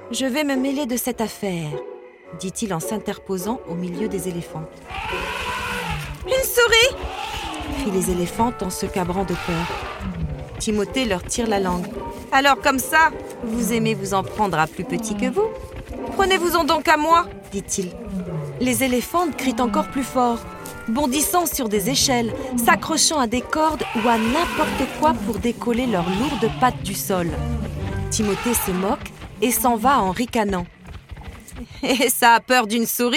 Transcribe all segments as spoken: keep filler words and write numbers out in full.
Je vais me mêler de cette affaire, dit-il en s'interposant au milieu des éléphantes. Une souris ! Crient les éléphantes en se cabrant de peur. Timothée leur tire la langue. Alors comme ça, vous aimez vous en prendre à plus petit que vous ? Prenez-vous-en donc à moi, dit-il. Les éléphantes crient encore plus fort, bondissant sur des échelles, s'accrochant à des cordes ou à n'importe quoi pour décoller leurs lourdes pattes du sol. Timothée se moque et s'en va en ricanant. Et ça a peur d'une souris ?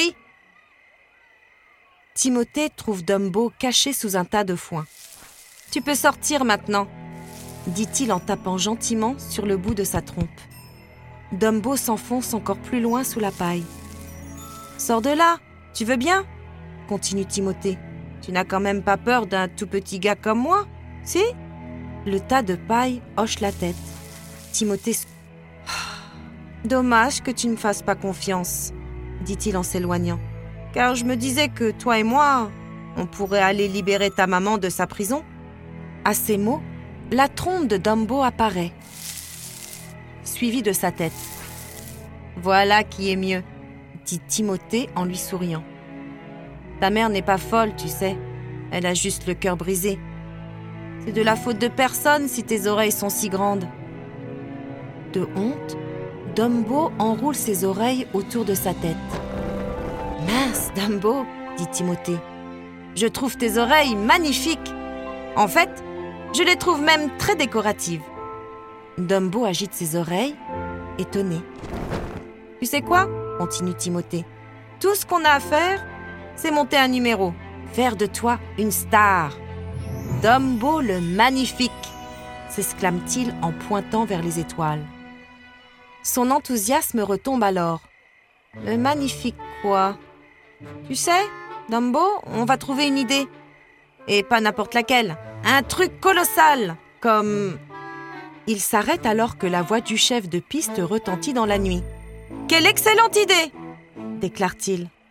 Timothée trouve Dumbo caché sous un tas de foin. « Tu peux sortir maintenant », dit-il en tapant gentiment sur le bout de sa trompe. Dumbo s'enfonce encore plus loin sous la paille. « Sors de là, tu veux bien ?» continue Timothée. « Tu n'as quand même pas peur d'un tout petit gars comme moi, si ?» Le tas de paille hoche la tête. Timothée se... « Dommage que tu ne fasses pas confiance, » dit-il en s'éloignant. « Car je me disais que toi et moi, on pourrait aller libérer ta maman de sa prison. » À ces mots, la trompe de Dumbo apparaît, suivie de sa tête. « Voilà qui est mieux, » dit Timothée en lui souriant. « Ta mère n'est pas folle, tu sais. Elle a juste le cœur brisé. C'est de la faute de personne si tes oreilles sont si grandes. » De honte, Dumbo enroule ses oreilles autour de sa tête. « Mince, Dumbo, » dit Timothée. « Je trouve tes oreilles magnifiques. En fait, je les trouve même très décoratives. » Dumbo agite ses oreilles, étonné. « Tu sais quoi ?» continue Timothée. « Tout ce qu'on a à faire, c'est monter un numéro. Faire de toi une star. »« Dumbo le magnifique !» s'exclame-t-il en pointant vers les étoiles. Son enthousiasme retombe alors. « Le magnifique quoi ? Tu sais, Dumbo, on va trouver une idée. Et pas n'importe laquelle. Un truc colossal, comme... » Il s'arrête alors que la voix du chef de piste retentit dans la nuit. « Quelle excellente idée !» déclare-t-il.